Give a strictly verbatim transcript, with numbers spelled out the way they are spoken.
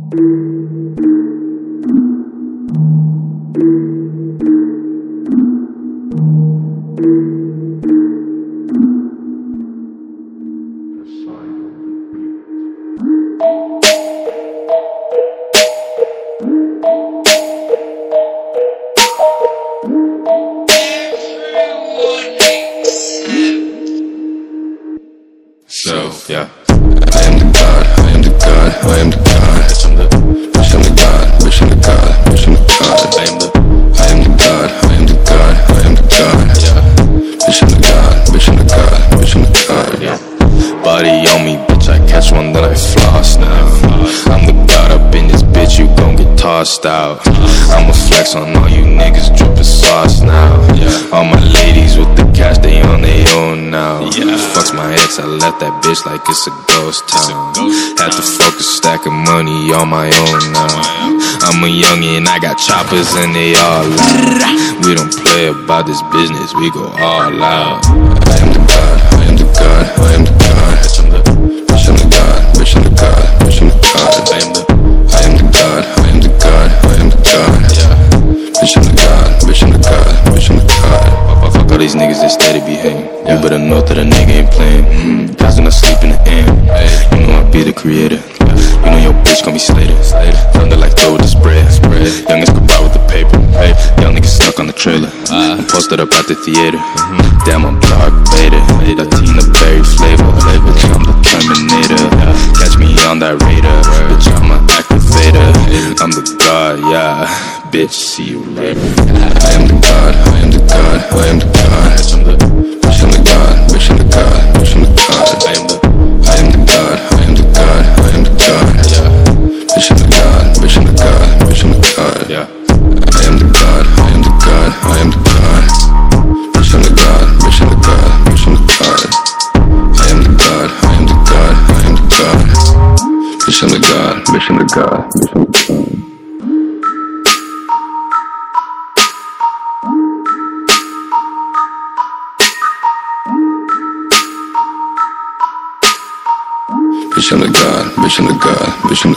So, yeah. I am the God, I am the God, I am the God. Bitch, I'm the, bitch, I'm the God, bitch, I'm the God, bitch, I'm the God. I am the, I am the God, I am the God, I am the God. Yeah. Bitch, I'm the God, bitch, I'm the God, bitch, I'm the God. Yeah. Body on me, bitch, I catch one, then I floss now. I'm the God up in this bitch, you gon' get tossed out. I'ma flex on all you niggas, drippin' sauce now. All my ladies with the cash, they on their own now. Fucks my ex, I left that bitch like it's a ghost town. Had to focus, stack of money on my own now. I'm a youngin', I got choppers and they all loud. We don't play about this business, we go all out. I am the God, I am the God, I am the God. Bitch, I'm the, bitch, I'm the God, bitch, I'm the God, bitch, I'm the God. I am the, I am the God, I am the God, I am the God. Yeah. Bitch, I'm the God, bitch, I'm the God, bitch, I'm the God. Fuck all these niggas that steady be hating. You better know that a nigga ain't playing. Mm-hmm. Guys when I sleep in the end. You know I be the creator. You know your bitch gon' be Slater. Thunder like throw with the spread. Youngest go buy with the paper. Young niggas stuck on the trailer. I'm posted up at the theater. Damn, I'm Dark Vader. Latina berry flavor. Bitch, I'm the Terminator. Catch me on that radar. Bitch, I'm an activator. I'm the God, yeah. Bitch, see you later. I am the God, I am the God, I am the God. Bitch, I'm the, bitch, I'm the God, bitch, I'm the God, bitch, I'm the God. I am the, I am the God, I am the God, I am the God. Yeah. Bitch, I'm the God, bitch, I'm the God, bitch, I'm the God. Yeah. I am the God, I am the God, I am the God. Bitch, I'm the God, bitch, I'm the God, bitch, I'm the God. I am the God, I am the God, I am the God. Bitch, I'm the God, bitch, I'm the God, bitch, I'm the God. Bitch, I'm the God, bitch, I'm the God, bitch, I'm the